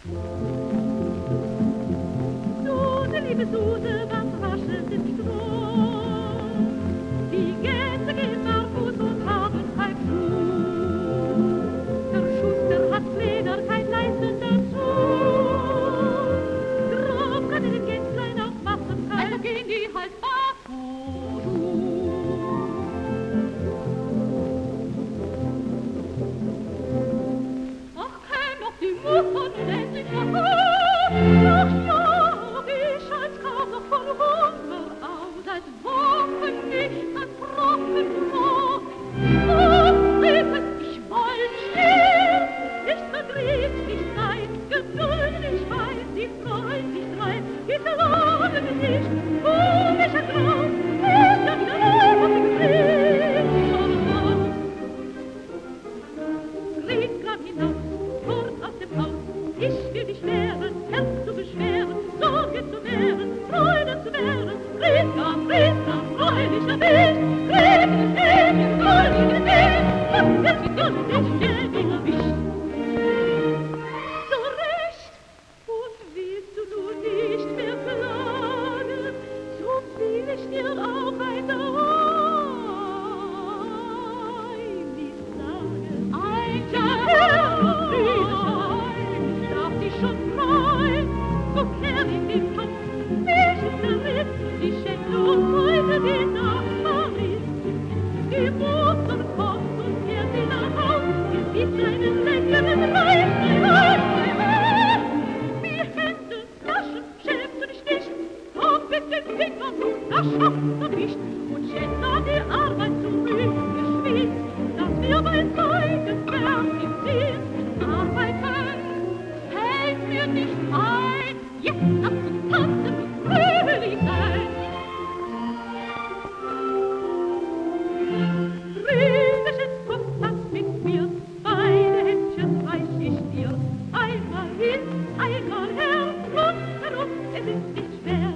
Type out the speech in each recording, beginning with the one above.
Suse, liebe Suse, was raschelt im Stroh? Die Gänse gehen barfuß und haben halb Schuh. Der Schuster hat Leder, kein Leisten dazu. Drauf kann den Gänslein auch machen, also gehen die halt barfuß. Ach, käm doch die Mutter nun endlich nach. Ach ja, ich als kam noch von Hunger aus, seit Wochen nicht an Trockenbrot. Ach, Rippes, ich wollt stehen, nicht verdrieß, nicht leid, geduldig weiß, die freut sich drein, die verloren nicht, mich ergraut, ist ja wieder auf und krieg schon raus. Rief grad hinaus, kurz aus dem Haus, ich will dich wehren, Herz zu beschweren, Sorge zu wehren, Freude zu wehren, Riska, freudiger Weg, Regen, goldige Weg, was wird geduldig, der dich erwischt. So recht, und willst du nun nicht mehr klagen, so will ich dir auch ein Heimlich sagen. Ein Heimlich darf dich schon freuen, so kehr in den Topf, mich zerriss, die Schändung heute den Nachbarin. Die Mutter kommt und kehrt sie nach Haus, gewiss einen leckeren Reis, wie Hände, Taschen, schämst du dich nicht, komm mit den Fingern, das schafft man nicht, und schätzt an die Arbeit zurück, geschwind, dass wir bei Zeugen Werk im Dienst arbeiten. Fällt mir nicht ein, jetzt lass uns tanzen, fröhlich sein. Rübechen, komm, tanz mit mir, beide Händchen reich ich dir. Einmal hin, einmal her, rundherum, es ist nicht schwer.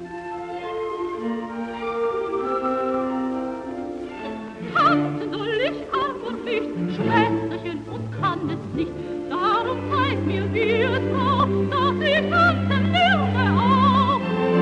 Tanzen soll ich aber nicht, Schwesterchen, und kann es nicht. Darum zeig mir, wie es war, dass ich tanzen lerne auch.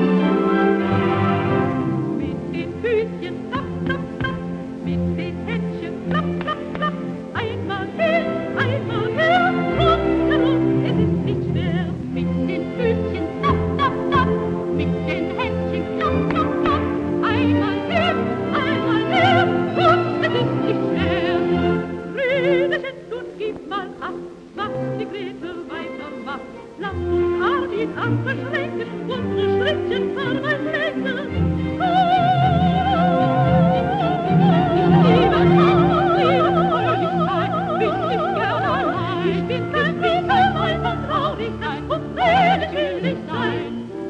Mit den Füßchen, klapp, klapp, klapp, mit den Händchen, klapp, klapp, klapp. Einmal hin, einmal her, rundherum, es ist nicht schwer. Mit den Füßchen, klapp, klapp, klapp, mit den Händchen, klapp, klapp, klapp. Einmal hin, einmal her, und es ist nicht schwer. Rübechen, nun gib mal acht, was die Grete weitermacht. Lass uns Arbeit abbeschränken, unsere Schrittchen verweislegen. Lieber Fröhlichkeit, will ich gern allein. Ich bin kein Riecher, einfach traurig sein, und fröhlich will ich sein.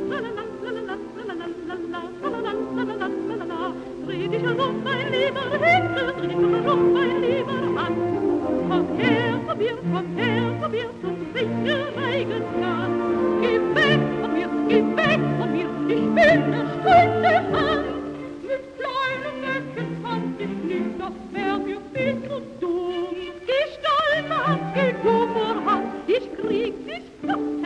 Dreh dich herum, mein lieber Hände, dreh dich herum, mein lieber Mann. Komm her, probier, so singe Reigengas. Geh weg von mir, ich bin der stolze Hans. Mit kleinen Necken fand ich nicht, das wär mir viel zu dumm. Die Stolz hat die Humor hat, ich krieg dich doch